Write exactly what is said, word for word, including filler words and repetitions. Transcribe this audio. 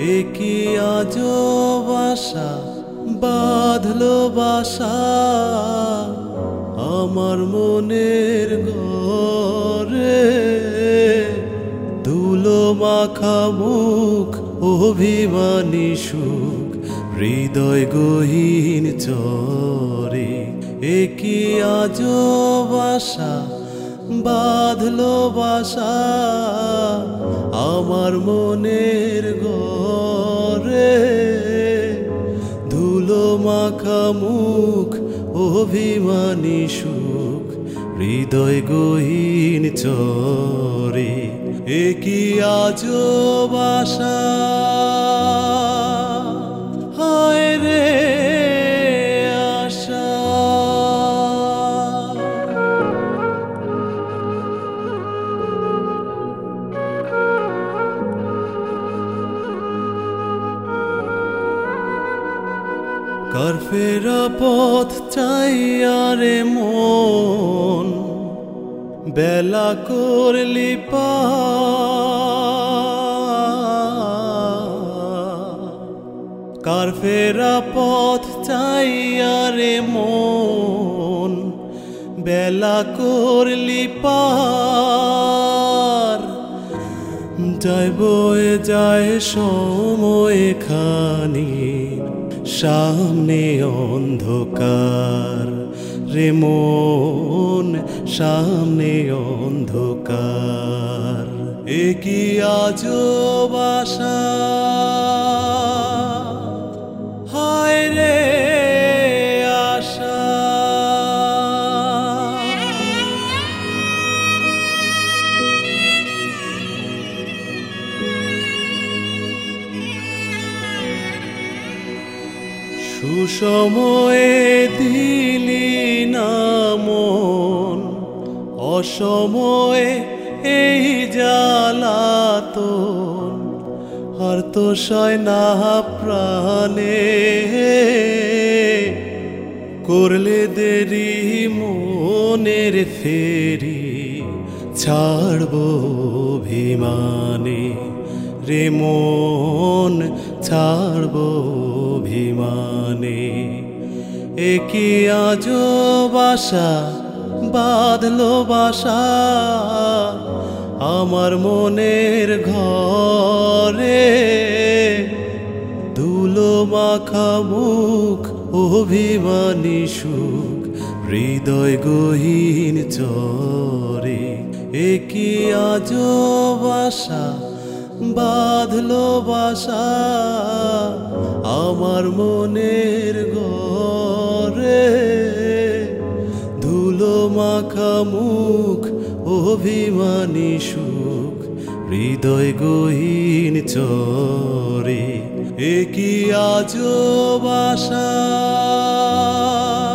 একি আজব আশা বাঁধলো বাসা আমার মনের ঘরে। ধুলো মাখা মুখ অভিমানী সুখ হৃদয় গহীন চরে। একি আজব আশা বাঁধলো বাসা আমার মনের ঘরে। ধুলো মাখা মুখ অভিমানী সুখ হৃদয় গহীন চরে। একি আজব আশা হায় রে আশা। কার ফেরা পথ চাইয়া রে মন বেলা করলি পার। কার ফেরা পথ চাইয়া রে মন বেলা করলি পার। যায় বয়ে যায় সময় খানি সামনে অন্ধকার রে মন সামনে অন্ধকার। একি আজব আশা হায় রে আশা। সুসময়ে দিলি না মন অসময়ে এই জ্বালাতন। আর তো সয় না প্রাণে করলে দেরি মনের ফেরি ছাড়বো অভিমানে রে মন ছাড়বো অভিমানে। একি আজব আশা বাঁধলো বাসা আমার মনের ঘরে। ধুলো মাখা মুখ অভিমানী সুখ হৃদয় গহীন চরে। একি আজব আশা বাঁধলো বাসা আমার মনের ঘরে। ধুলো মাখা মুখ অভিমানী সুখ হৃদয় গহীন চরে। একি আজব আশা।